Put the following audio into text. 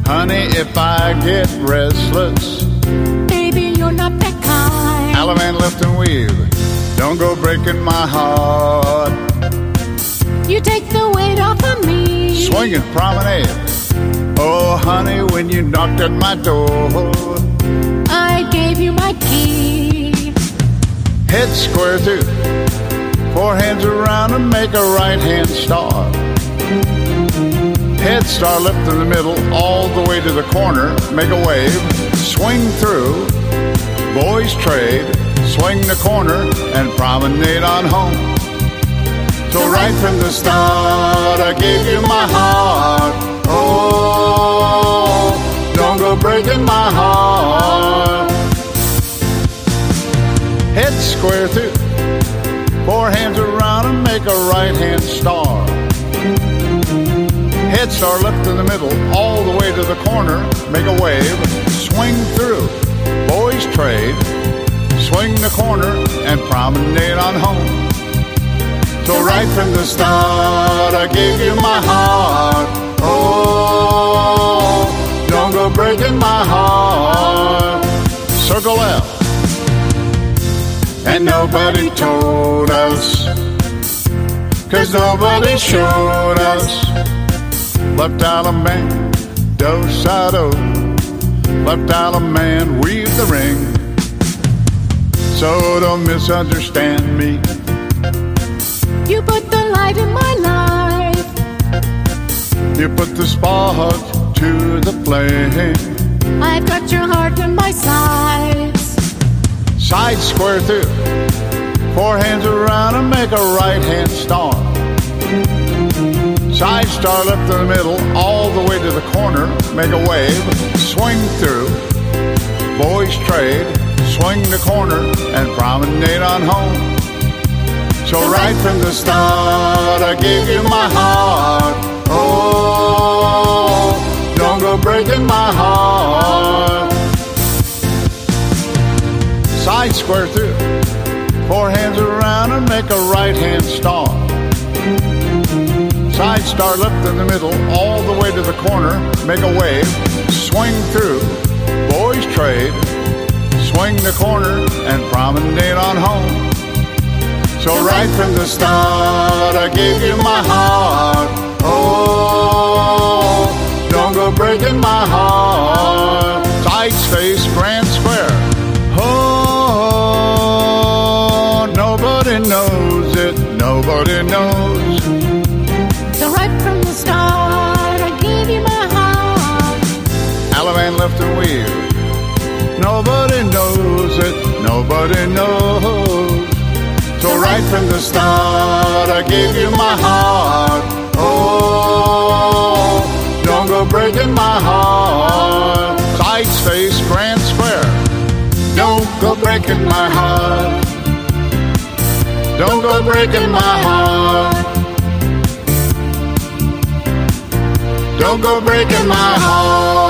Honey, if I get restless, Baby, you're not that kind. Allemande lift and weave, don't go breaking my heart. You take the weight off of me. Swinging promenade, oh honey, when you knocked at my door, I gave you my key. head square through, four hands around and make a right hand star. Head star lift in the middle, all the way to the corner, make a wave, swing through, boys trade, swing the corner, and promenade on home. So right from the start, I gave you my heart. Oh, don't go breaking my heart. Head square through, four hands around and make a right hand star. Head star lift in the middle, all the way to the corner, make a wave, swing through, boys trade, swing the corner, and promenade on home. So right from the start, I gave you my heart. Oh, don't go breaking my heart. Circle left. And nobody told us, 'cause nobody showed us. Left Allemande, do-sa-do. Left Allemande, weave the ring. So don't misunderstand me. You put the light in my life. You put the spark to the flame. I've got your heart in my sides. Side square through, four hands around and make a right hand star. Side star lift in the middle, all the way to the corner, make a wave, swing through, boys trade, swing the corner, and promenade on home. So right from the start, I gave you my heart. Oh, don't go breaking my heart. Side square through, four hands around and make a right hand star. Side star lift in the middle, all the way to the corner, make a wave, swing through, boys trade, swing the corner, and promenade on home. So right from the start, I gave you my heart. Oh, don't go breaking my heart. Side space, grand square. Oh, nobody knows it, nobody knows. So right from the start, I gave you my heart. Allemande lift and weave. Nobody knows it, nobody knows. So right from the start, I gave you my heart. Oh, don't go breaking my heart. Side space, grand square. Don't go breaking my heart. Don't go breaking my heart. Don't go breaking my heart.